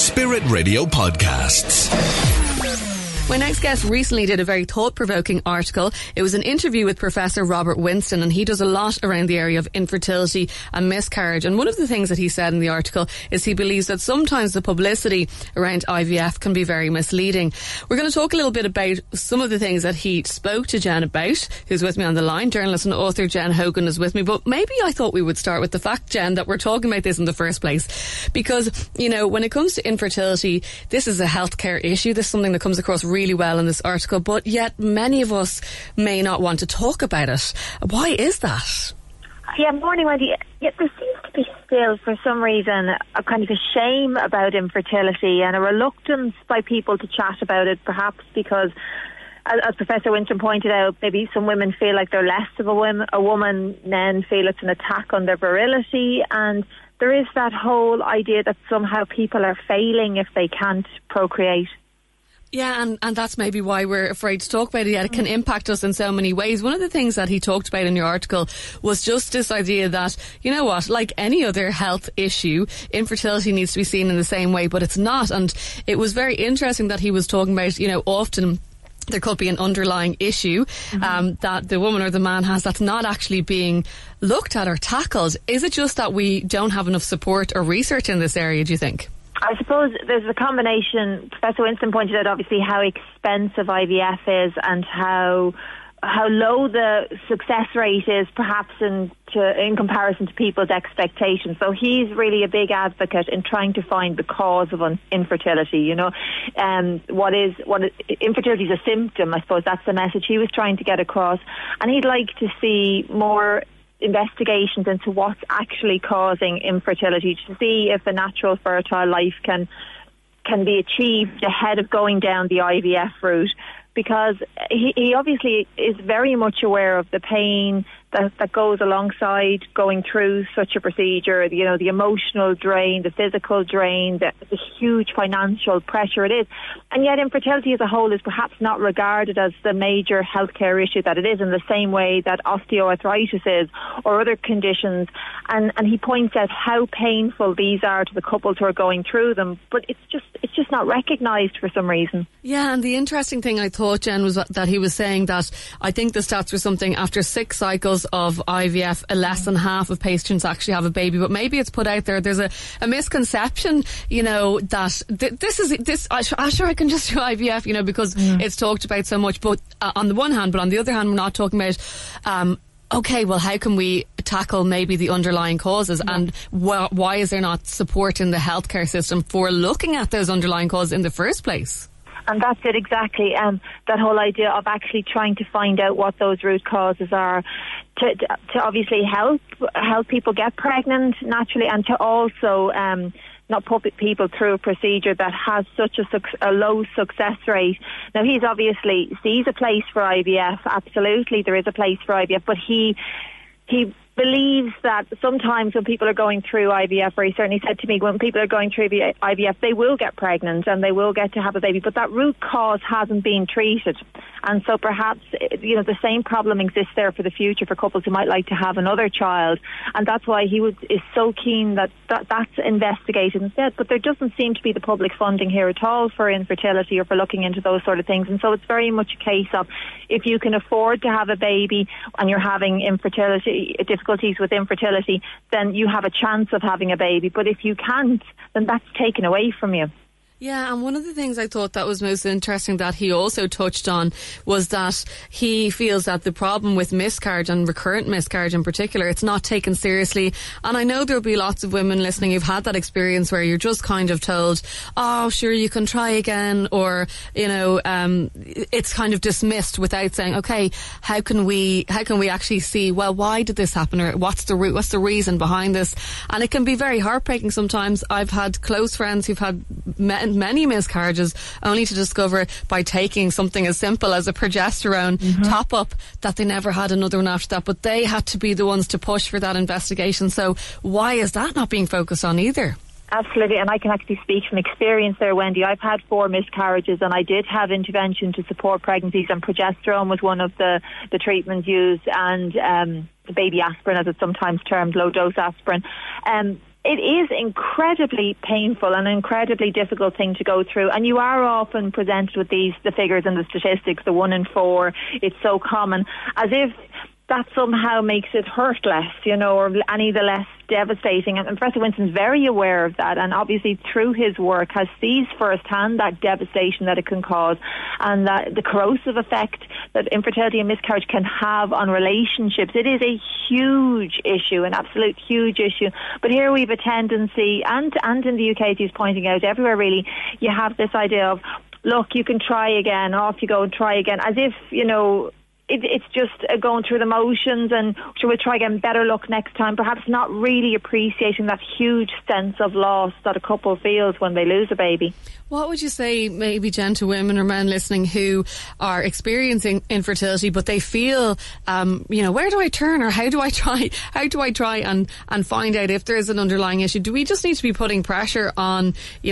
Spirit Radio Podcasts. My next guest recently did a very thought-provoking article. It was an interview with Professor Robert Winston, and he does a lot around the area of infertility and miscarriage. And one of the things that he said in the article is he believes that sometimes the publicity around IVF can be very misleading. We're going to talk a little bit about some of the things that he spoke to Jen about, who's with me on the line. Journalist and author Jen Hogan is with me. But maybe I thought we would start with the fact, Jen, that we're talking about this in the first place. Because, you know, when it comes to infertility, this is a healthcare issue. This is something that comes across really well in this article, but yet many of us may not want to talk about it. Why is that? Yeah, morning, Wendy. Yeah, there seems to be still, for some reason, a kind of a shame about infertility and a reluctance by people to chat about it, perhaps because, as Professor Winston pointed out, maybe some women feel like they're less of a woman, men feel it's an attack on their virility, and there is that whole idea that somehow people are failing if they can't procreate. Yeah, and that's maybe why we're afraid to talk about it yet. It can impact us in so many ways. One of the things that he talked about in your article was just this idea that, you know what, like any other health issue, infertility needs to be seen in the same way, but it's not. And it was very interesting that he was talking about, you know, often there could be an underlying issue that the woman or the man has that's not actually being looked at or tackled. Is it just that we don't have enough support or research in this area, do you think? I suppose there's a combination. Professor Winston pointed out obviously how expensive IVF is and how low the success rate is perhaps in comparison to people's expectations. So he's really a big advocate in trying to find the cause of infertility. You know, infertility is a symptom. I suppose that's the message he was trying to get across, and he'd like to see more investigations into what's actually causing infertility to see if a natural fertile life can be achieved ahead of going down the IVF route, because he obviously is very much aware of the pain that goes alongside going through such a procedure, you know, the emotional drain, the physical drain, the huge financial pressure it is. And yet infertility as a whole is perhaps not regarded as the major healthcare issue that it is, in the same way that osteoarthritis is or other conditions. And he points out how painful these are to the couples who are going through them, but it's just not recognised for some reason. Yeah, and the interesting thing I thought, Jen, was that he was saying that I think the stats were something after 6 cycles of IVF, less than half of patients actually have a baby. But maybe it's put out there, there's a misconception, you know, that I'm sure I can just do IVF, you know, because it's talked about so much. But on the one hand, but on the other hand, we're not talking about okay, well, how can we tackle maybe the underlying causes, and why is there not support in the healthcare system for looking at those underlying causes in the first place? And that's it exactly. That whole idea of actually trying to find out what those root causes are, to obviously help people get pregnant naturally, and to also not put people through a procedure that has such a low success rate. Now, he's obviously sees a place for IVF. Absolutely, there is a place for IVF, but he believes that sometimes when people are going through IVF, or he certainly said to me, when people are going through the IVF, they will get pregnant and they will get to have a baby, but that root cause hasn't been treated. And so perhaps, you know, the same problem exists there for the future for couples who might like to have another child. And that's why he is so keen that that's investigated instead. But there doesn't seem to be the public funding here at all for infertility or for looking into those sort of things. And so it's very much a case of, if you can afford to have a baby and you're having difficulties with infertility, then you have a chance of having a baby. But if you can't, then that's taken away from you. Yeah, and one of the things I thought that was most interesting that he also touched on was that he feels that the problem with miscarriage, and recurrent miscarriage in particular, it's not taken seriously. And I know there'll be lots of women listening who've had that experience where you're just kind of told, oh, sure, you can try again, or, you know, it's kind of dismissed without saying, okay, how can we actually see, well, why did this happen, or what's the reason behind this? And it can be very heartbreaking sometimes. I've had close friends who've had many miscarriages, only to discover by taking something as simple as a progesterone top up that they never had another one after that, but they had to be the ones to push for that investigation. So why is that not being focused on either? Absolutely, and I can actually speak from experience there, Wendy. I've had 4 miscarriages, and I did have intervention to support pregnancies, and progesterone was one of the treatments used, and baby aspirin, as it's sometimes termed, low dose aspirin. it is incredibly painful and an incredibly difficult thing to go through. And you are often presented with the figures and the statistics, the 1 in 4. It's so common, as if that somehow makes it hurt less, or any the less devastating. And Professor Winston's very aware of that, and obviously through his work has seized firsthand that devastation that it can cause, and that the corrosive effect that infertility and miscarriage can have on relationships. It is a huge issue, an absolute huge issue. But here we have a tendency, and in the UK, as he's pointing out, everywhere really, you have this idea of, look, you can try again, off you go and try again, as if, it's just going through the motions, and sure, we'll try again, better luck next time, perhaps not really appreciating that huge sense of loss that a couple feels when they lose a baby. What would you say, maybe, Jen, to women or men listening who are experiencing infertility, but they feel, where do I turn, or how do I try and find out if there is an underlying issue? Do we just need to be putting pressure on,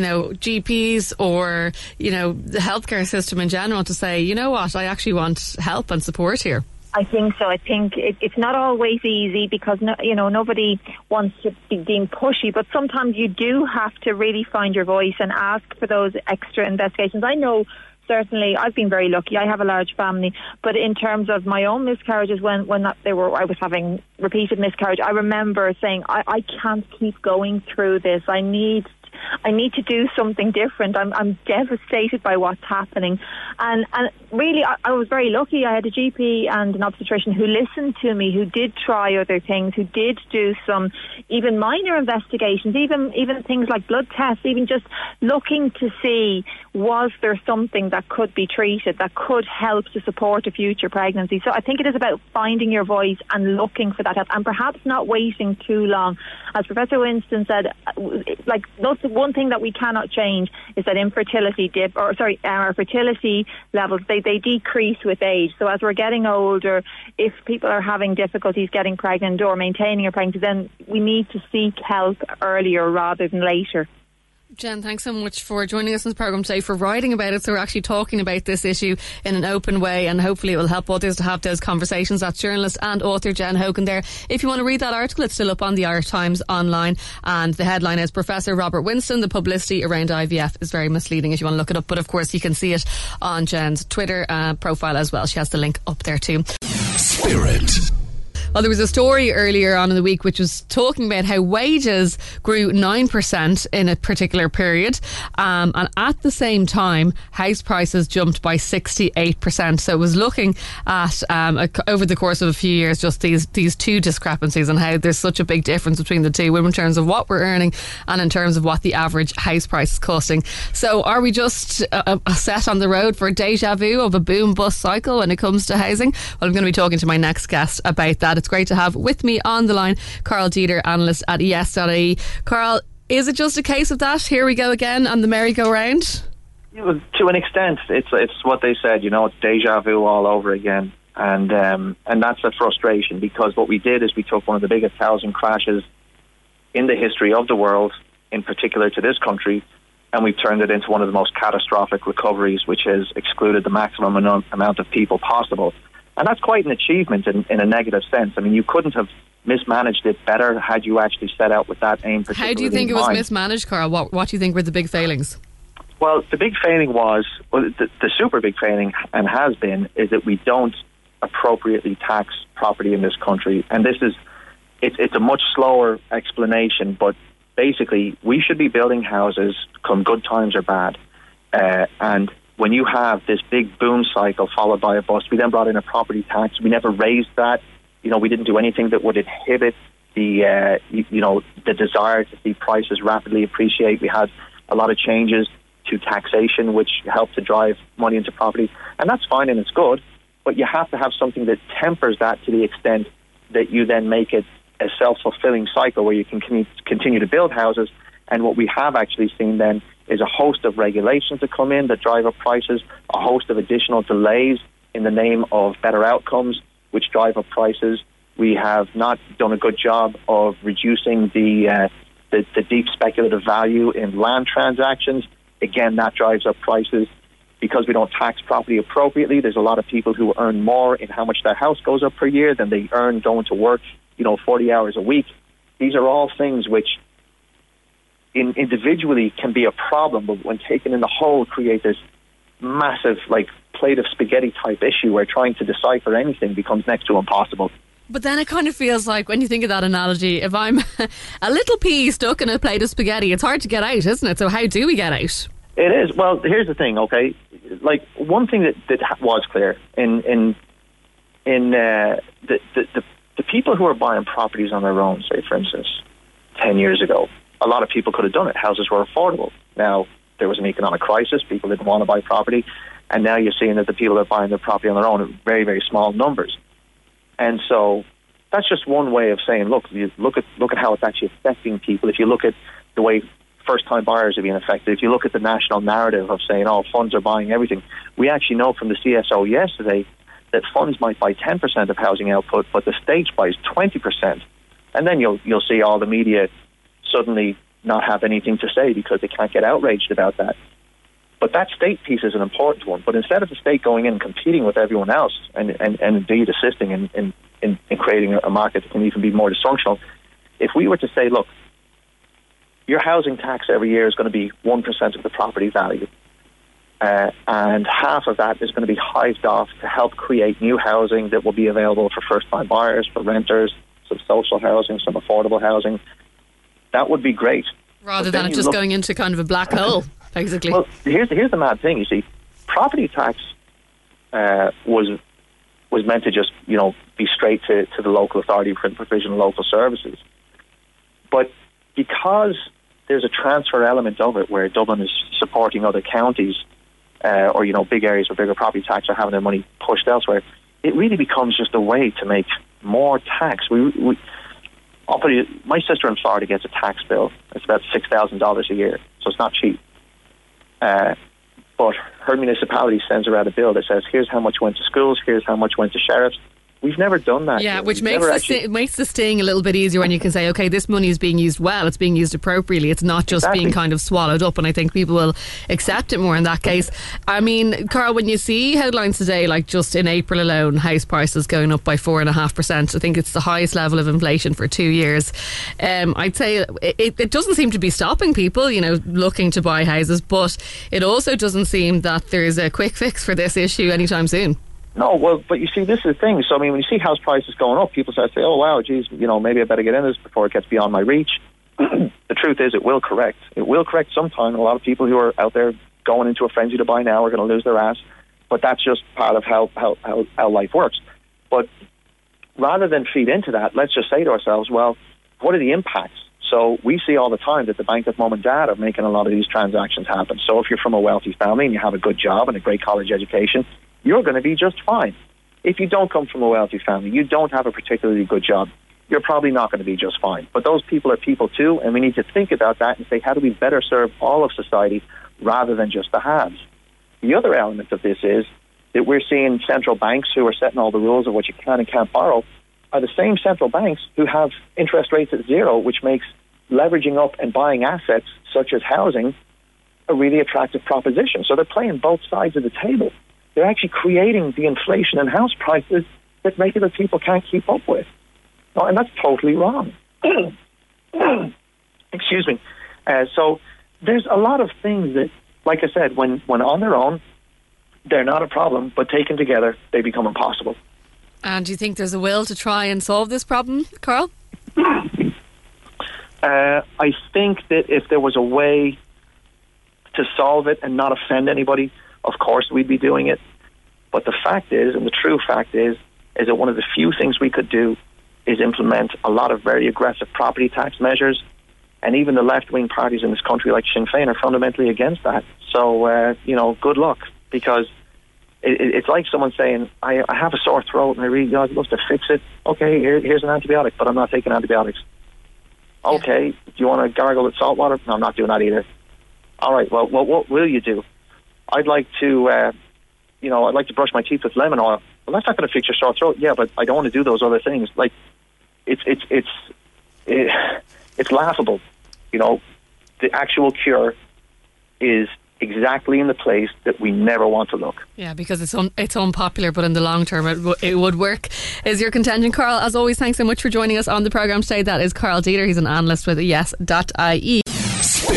GPs or, the healthcare system in general to say, you know what, I actually want help and support here? I think so. I think it's not always easy, because nobody wants to be deemed pushy, but sometimes you do have to really find your voice and ask for those extra investigations. I know certainly I've been very lucky. I have a large family, but in terms of my own miscarriages, when I was having repeated miscarriage, I remember saying, I can't keep going through this. I need to do something different. I'm devastated by what's happening. And really, I was very lucky. I had a GP and an obstetrician who listened to me, who did try other things, who did do some even minor investigations, even things like blood tests, even just looking to see, was there something that could be treated, that could help to support a future pregnancy. So I think it is about finding your voice and looking for that help, and perhaps not waiting too long. As Professor Winston said, one thing that we cannot change is that our fertility levels, they decrease with age. So as we're getting older, if people are having difficulties getting pregnant or maintaining a pregnancy, then we need to seek help earlier rather than later. Jen, thanks so much for joining us on the programme today, for writing about it. So we're actually talking about this issue in an open way, and hopefully it will help others to have those conversations. That's journalist and author Jen Hogan there. If you want to read that article, it's still up on the Irish Times online, and the headline is Professor Robert Winston, the publicity around IVF is very misleading, if you want to look it up. But of course you can see it on Jen's Twitter profile as well. She has the link up there too. Spirit. Well, there was a story earlier on in the week which was talking about how wages grew 9% in a particular period, and at the same time house prices jumped by 68%. So it was looking at over the course of a few years just these two discrepancies, and how there's such a big difference between the two in terms of what we're earning and in terms of what the average house price is costing. So are we just set on the road for a deja vu of a boom bust cycle when it comes to housing? Well, I'm going to be talking to my next guest about that. It's great to have with me on the line Carl Dieter, analyst at ES.ie. Carl, is it just a case of that? Here we go again on the merry-go-round? To an extent, it's what they said. It's deja vu all over again, and that's a frustration, because what we did is we took one of the biggest housing crashes in the history of the world, in particular to this country, and we've turned it into one of the most catastrophic recoveries, which has excluded the maximum amount of people possible. And that's quite an achievement in a negative sense. I mean, you couldn't have mismanaged it better had you actually set out with that aim particularly. How do you think it was mismanaged, Carl? What do you think were the big failings? Well, the big failing was, the super big failing, and has been, is that we don't appropriately tax property in this country. And it's a much slower explanation, but basically we should be building houses come good times or bad. And when you have this big boom cycle followed by a bust, we then brought in a property tax. We never raised that. We didn't do anything that would inhibit the desire to see prices rapidly appreciate. We had a lot of changes to taxation, which helped to drive money into property. And that's fine and it's good, but you have to have something that tempers that to the extent that you then make it a self-fulfilling cycle where you can continue to build houses. And what we have actually seen then is a host of regulations that come in that drive up prices, a host of additional delays in the name of better outcomes, which drive up prices. We have not done a good job of reducing the deep speculative value in land transactions. Again, that drives up prices. Because we don't tax property appropriately, there's a lot of people who earn more in how much their house goes up per year than they earn going to work, 40 hours a week. These are all things which individually can be a problem, but when taken in the whole, create this massive, like, plate of spaghetti type issue where trying to decipher anything becomes next to impossible. But then it kind of feels like, when you think of that analogy, if I'm a little pea stuck in a plate of spaghetti, it's hard to get out, isn't it? So how do we get out? It is. Well, here's the thing, okay? Like, one thing that was clear in the people who are buying properties on their own, say, for instance, 10 years ago, a lot of people could have done it. Houses were affordable. Now, there was an economic crisis. People didn't want to buy property. And now you're seeing that the people that are buying their property on their own are very, very small numbers. And so that's just one way of saying, look at how it's actually affecting people. If you look at the way first-time buyers are being affected, if you look at the national narrative of saying, oh, funds are buying everything, we actually know from the CSO yesterday that funds might buy 10% of housing output, but the state buys 20%. And then you'll see all the media suddenly not have anything to say because they can't get outraged about that. But that state piece is an important one. But instead of the state going in and competing with everyone else and indeed assisting in creating a market that can even be more dysfunctional, if we were to say, look, your housing tax every year is going to be 1% of the property value, and half of that is going to be hived off to help create new housing that will be available for first-time buyers, for renters, some social housing, some affordable housing. That would be great. Rather than it just going into kind of a black hole, basically. Well, here's the mad thing, you see. Property tax was meant to just, be straight to the local authority for the provision of local services. But because there's a transfer element of it where Dublin is supporting other counties or, big areas with bigger property tax are having their money pushed elsewhere, it really becomes just a way to make more tax. My sister in Florida gets a tax bill. It's about $6,000 a year, so it's not cheap. But her municipality sends her out a bill that says, here's how much went to schools, here's how much went to sheriffs. We've never done that. Yeah, which makes the sting a little bit easier when you can say, okay, this money is being used well, it's being used appropriately, it's not just being kind of swallowed up, and I think people will accept it more in that case. I mean, Carl, when you see headlines today, like just in April alone, house prices going up by 4.5%, I think it's the highest level of inflation for 2 years. I'd say it doesn't seem to be stopping people, looking to buy houses, but it also doesn't seem that there's a quick fix for this issue anytime soon. No, well, but you see, this is the thing. So, I mean, when you see house prices going up, people start to say, oh, wow, geez, maybe I better get in this before it gets beyond my reach. The truth is it will correct. It will correct sometime. A lot of people who are out there going into a frenzy to buy now are going to lose their ass. But that's just part of how life works. But rather than feed into that, let's just say to ourselves, well, what are the impacts? So we see all the time that the bank of mom and dad are making a lot of these transactions happen. So if you're from a wealthy family and you have a good job and a great college education, you're going to be just fine. If you don't come from a wealthy family, you don't have a particularly good job, you're probably not going to be just fine. But those people are people too, and we need to think about that and say, how do we better serve all of society rather than just the haves? The other element of this is that we're seeing central banks who are setting all the rules of what you can and can't borrow are the same central banks who have interest rates at zero, which makes leveraging up and buying assets such as housing a really attractive proposition. So they're playing both sides of the table. They're actually creating the inflation in house prices that regular people can't keep up with. No, and that's totally wrong. Excuse me. So there's a lot of things that, like I said, when on their own, they're not a problem, but taken together, they become impossible. And do you think there's a will to try and solve this problem, Carl? I think that if there was a way to solve it and not offend anybody, of course we'd be doing it. But the fact is, and the true fact is that one of the few things we could do is implement a lot of very aggressive property tax measures. And even the left-wing parties in this country, like Sinn Féin, are fundamentally against that. So, good luck. Because it's like someone saying, I have a sore throat and I'd love to fix it. Okay, here's an antibiotic, but I'm not taking antibiotics. Okay, do you want to gargle with salt water? No, I'm not doing that either. All right, well, what will you do? I'd like to brush my teeth with lemon oil. Well, that's not going to fix your sore throat. Yeah, but I don't want to do those other things. Like, it's laughable. The actual cure is exactly in the place that we never want to look. Yeah, because it's unpopular, but in the long term it would work, is your contention. Carl, as always, thanks so much for joining us on the programme today. That is Carl Dieter. He's an analyst with yes.ie.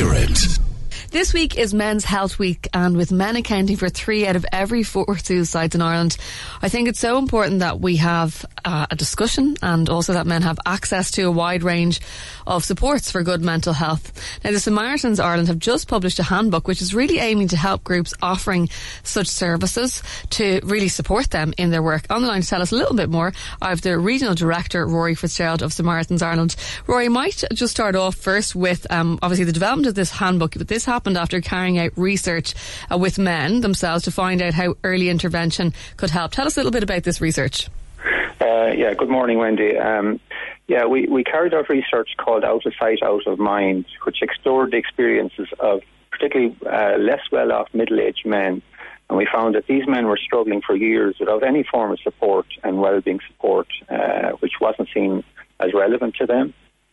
This week is Men's Health Week, and with men accounting for 3 out of every 4 suicides in Ireland, I think it's so important that we have a discussion, and also that men have access to a wide range of supports for good mental health. Now, the Samaritans Ireland have just published a handbook which is really aiming to help groups offering such services to really support them in their work. On the line to tell us a little bit more, I have the Regional Director, Rory Fitzgerald of Samaritans Ireland. Rory, might just start off first with obviously the development of this handbook, but this happened after carrying out research with men themselves to find out how early intervention could help. Tell us a little bit about this research. Good morning, Wendy. We carried out research called Out of Sight, Out of Mind, which explored the experiences of particularly less well-off middle-aged men. And we found that these men were struggling for years without any form of support and well-being support, which wasn't seen as relevant to them.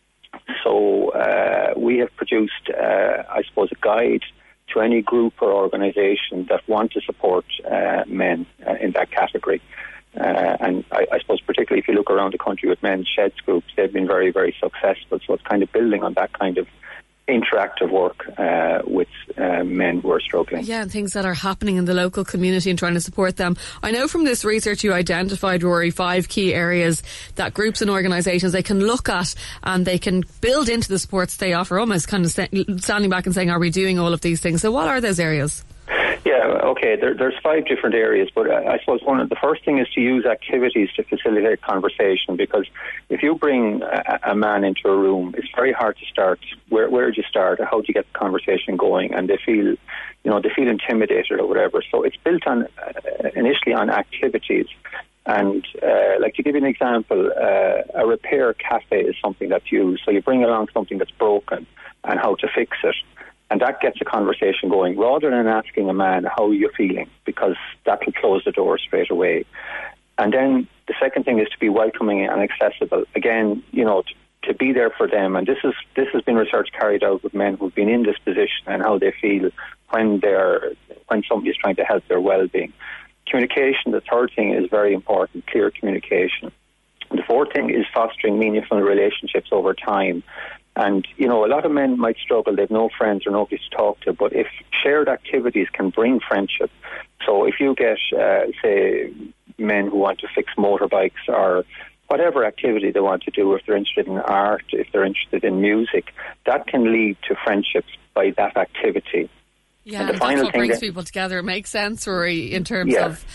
So we have produced, a guide to any group or organisation that want to support men in that category. And I suppose particularly if you look around the country with men's sheds groups, they've been very, very successful. So it's kind of building on that kind of interactive work with men who are struggling. Yeah, and things that are happening in the local community and trying to support them. I know from this research you identified, Rory, 5 key areas that groups and organisations they can look at and they can build into the supports they offer, almost kind of standing back and saying, are we doing all of these things? So what are those areas? Yeah, okay, there's 5 different areas, but I suppose the first thing is to use activities to facilitate conversation, because if you bring a man into a room, it's very hard to start. Where do you start? How do you get the conversation going? And they feel intimidated or whatever. So it's built on initially on activities. And to give you an example, a repair cafe is something that's used. So you bring along something that's broken and how to fix it. And that gets a conversation going, rather than asking a man, how are you feeling? Because that will close the door straight away. And then the second thing is to be welcoming and accessible. Again, to be there for them. And this has been research carried out with men who've been in this position and how they feel when somebody's trying to help their well-being. Communication, the third thing, is very important, clear communication. And the fourth thing is fostering meaningful relationships over time. And, a lot of men might struggle, they've no friends or nobody to talk to, but if shared activities can bring friendship, so if you get, say, men who want to fix motorbikes or whatever activity they want to do, if they're interested in art, if they're interested in music, that can lead to friendships by that activity. Yeah, and that's what brings people together. It makes sense, Rory, in terms of,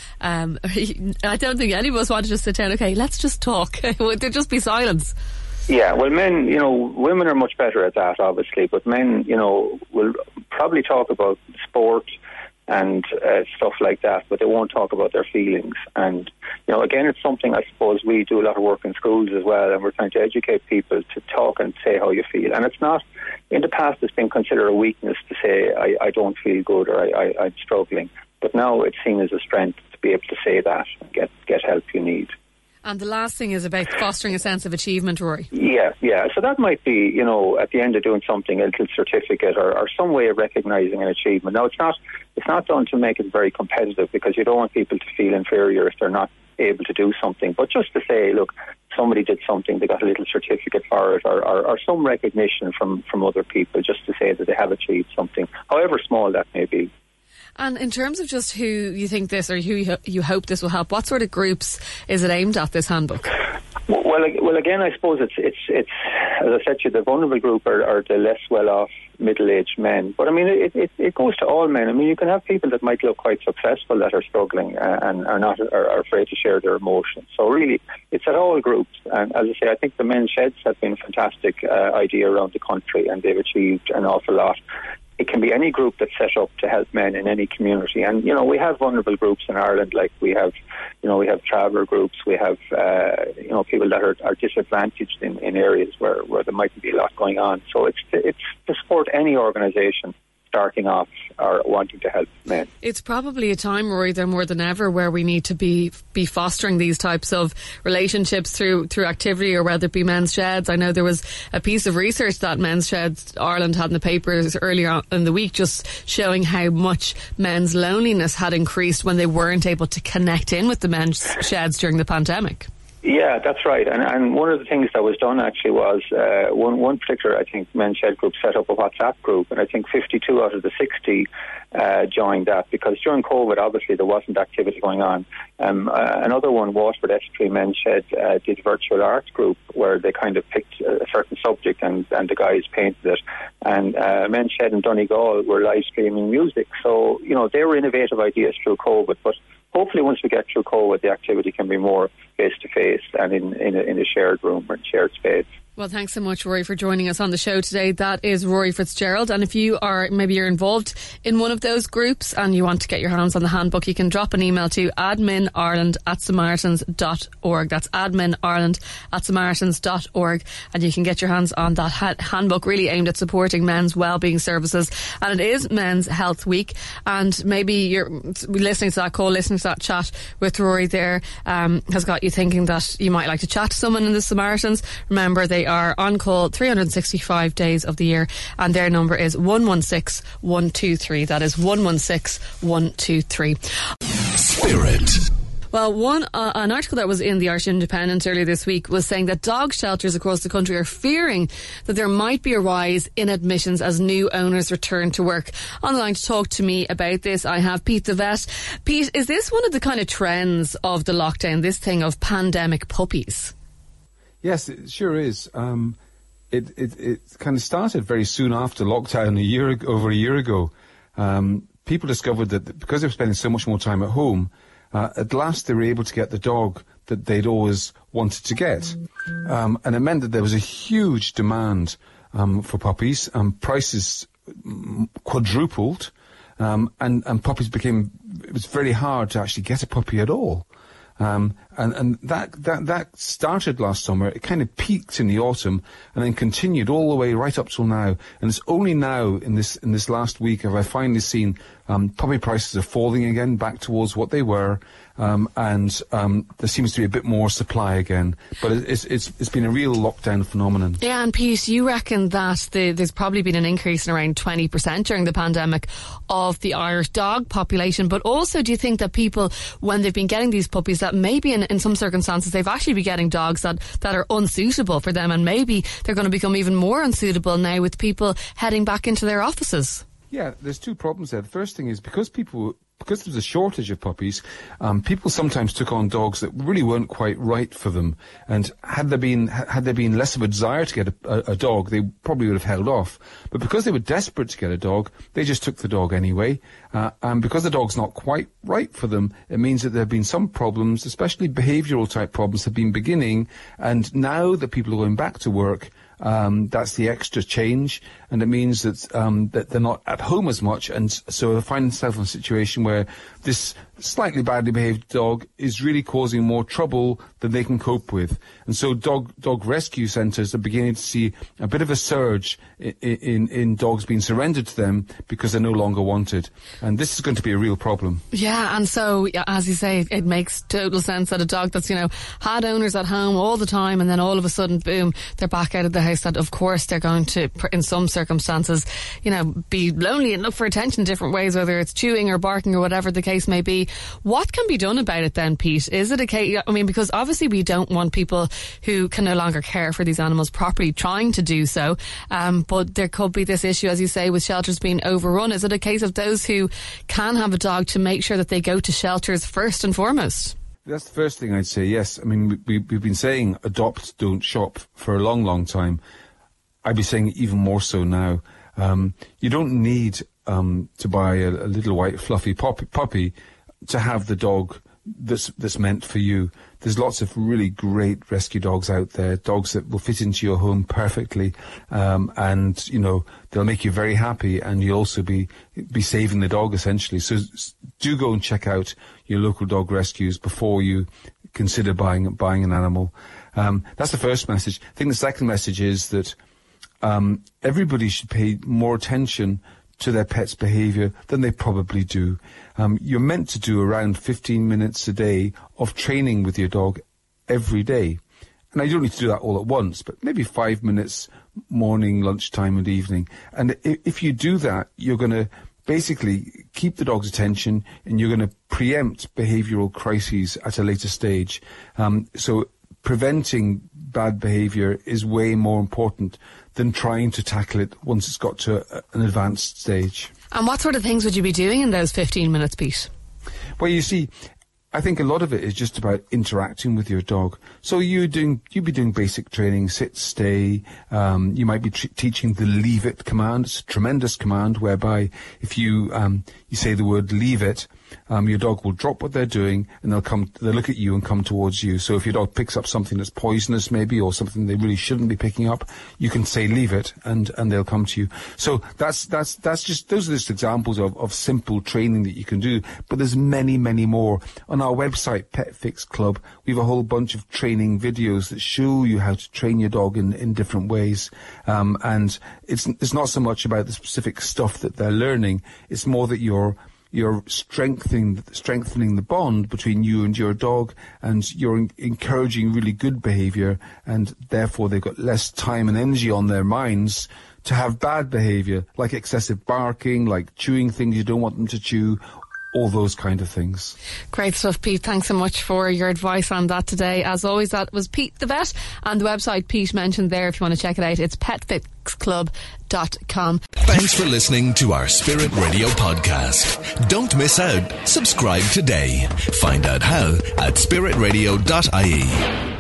I don't think any of us want to just sit down, okay, let's just talk. There'd just be silence. Yeah, well, men, women are much better at that, obviously, but men, will probably talk about sport and stuff like that, but they won't talk about their feelings. And, again, it's something I suppose we do a lot of work in schools as well, and we're trying to educate people to talk and say how you feel. And it's not, in the past, it's been considered a weakness to say, I don't feel good or I'm struggling. But now it's seen as a strength to be able to say that and get help you need. And the last thing is about fostering a sense of achievement, Rory. Yeah. So that might be, at the end of doing something, a little certificate or some way of recognising an achievement. Now, it's not done to make it very competitive, because you don't want people to feel inferior if they're not able to do something. But just to say, look, somebody did something, they got a little certificate for it, or some recognition from other people, just to say that they have achieved something, however small that may be. And in terms of just who you think this, or who you hope this will help, what sort of groups is it aimed at, this handbook? Well, again, I suppose it's as I said to you, the vulnerable group are the less well-off middle-aged men. But I mean, it goes to all men. I mean, you can have people that might look quite successful that are struggling and are afraid to share their emotions. So really, it's at all groups. And as I say, I think the men's sheds have been a fantastic idea around the country, and they've achieved an awful lot. It can be any group that's set up to help men in any community. And, we have vulnerable groups in Ireland, like we have traveller groups, we have, people that are disadvantaged in areas where there mightn't be a lot going on. So it's to support any organisation starting off or wanting to help men. It's probably a time, Rory, there more than ever, where we need to be fostering these types of relationships through activity, or whether it be men's sheds. I know there was a piece of research that Men's Sheds Ireland had in the papers earlier on in the week, just showing how much men's loneliness had increased when they weren't able to connect in with the men's sheds during the pandemic. Yeah, that's right. And one of the things that was done actually was one particular, I think, Men's Shed group set up a WhatsApp group, and I think 52 out of the 60 joined that, because during COVID, obviously, there wasn't activity going on. Another one, Waterford Estuary Men's Shed, did virtual art group, where they kind of picked a certain subject and the guys painted it. And Men's Shed in Donegal were live streaming music. So, they were innovative ideas through COVID, but hopefully once we get through COVID, the activity can be more face-to-face and in a shared room or shared space. Well, thanks so much, Rory, for joining us on the show today. That is Rory Fitzgerald. And if you're involved in one of those groups and you want to get your hands on the handbook, you can drop an email to adminireland@samaritans.org. That's adminireland@samaritans.org. And you can get your hands on that handbook, really aimed at supporting men's wellbeing services. And it is Men's Health Week. And maybe you're listening to that call, listening to that chat with Rory there, has got you thinking that you might like to chat to someone in the Samaritans. Remember, they are on call 365 days of the year, and their number is 116 123. That is 116 123. Spirit. Well, an article that was in the Irish Independent earlier this week was saying that dog shelters across the country are fearing that there might be a rise in admissions as new owners return to work. On the line to talk to me about this, I have Pete the vet. Pete, is this one of the kind of trends of the lockdown, this thing of pandemic puppies? Yes, it sure is. It kind of started very soon after lockdown, over a year ago. People discovered that because they were spending so much more time at home, at last they were able to get the dog that they'd always wanted to get. And it meant that there was a huge demand for puppies. Prices quadrupled, and puppies it was very hard to actually get a puppy at all. And that started last summer. It kind of peaked in the autumn and then continued all the way right up till now. And it's only now in this last week have I finally seen puppy prices are falling again back towards what they were, and there seems to be a bit more supply again. But it's been a real lockdown phenomenon. Yeah, and Pete, you reckon that there's probably been an increase in around 20% during the pandemic of the Irish dog population. But also, do you think that people, when they've been getting these puppies, that maybe in some circumstances they've actually been getting dogs that are unsuitable for them, and maybe they're going to become even more unsuitable now with people heading back into their offices? Yeah, there's two problems there. The first thing is because there's a shortage of puppies, people sometimes took on dogs that really weren't quite right for them. And had there been less of a desire to get a dog, they probably would have held off. But because they were desperate to get a dog, they just took the dog anyway. And because the dog's not quite right for them, it means that there have been some problems, especially behavioural type problems, have been beginning. And now that people are going back to work, that's the extra change, and it means that that they're not at home as much, and so they find themselves in a situation where this slightly badly behaved dog is really causing more trouble than they can cope with. And so dog rescue centres are beginning to see a bit of a surge in dogs being surrendered to them because they're no longer wanted. And this is going to be a real problem. Yeah, and so, as you say, it makes total sense that a dog that's, had owners at home all the time, and then all of a sudden, boom, they're back out of the house, that of course they're going to, in some circumstances, be lonely and look for attention in different ways, whether it's chewing or barking or whatever the case may be. What can be done about it then, Pete? Is it a case, because obviously we don't want people who can no longer care for these animals properly trying to do so, but there could be this issue, as you say, with shelters being overrun. Is it a case of those who can have a dog to make sure that they go to shelters first and foremost? That's the first thing I'd say, yes. We've been saying adopt, don't shop for a long, long time. I'd be saying even more so now. You don't need to buy a little white fluffy puppy to have the dog that's meant for you. There's lots of really great rescue dogs out there, dogs that will fit into your home perfectly, and they'll make you very happy, and you'll also be saving the dog essentially. So do go and check out your local dog rescues before you consider buying an animal. That's the first message. I think the second message is that everybody should pay more attention to their pet's behaviour than they probably do. You're meant to do around 15 minutes a day of training with your dog every day. And you don't need to do that all at once, but maybe 5 minutes morning, lunchtime and evening. And if you do that, you're going to basically keep the dog's attention, and you're going to preempt behavioural crises at a later stage. So preventing bad behaviour is way more important than trying to tackle it once it's got to an advanced stage. And what sort of things would you be doing in those 15 minutes, Pete? Well, you see, I think a lot of it is just about interacting with your dog. So you'd be doing basic training, sit, stay. You might be teaching the leave it command. It's a tremendous command whereby if you say the word leave it, your dog will drop what they're doing and they'll look at you and come towards you. So if your dog picks up something that's poisonous maybe, or something they really shouldn't be picking up, you can say leave it and they'll come to you. So that's just, those are just examples of simple training that you can do. But there's many, many more. On our website, Pet Fix Club, we have a whole bunch of training videos that show you how to train your dog in different ways. And it's not so much about the specific stuff that they're learning. It's more that you're strengthening the bond between you and your dog, and you're encouraging really good behaviour, and therefore they've got less time and energy on their minds to have bad behaviour, like excessive barking, like chewing things you don't want them to chew, all those kind of things. Great stuff, Pete. Thanks so much for your advice on that today. As always, that was Pete the Vet, and the website Pete mentioned there, if you want to check it out, it's petfixclub.com. Thanks for listening to our Spirit Radio podcast. Don't miss out. Subscribe today. Find out how at spiritradio.ie.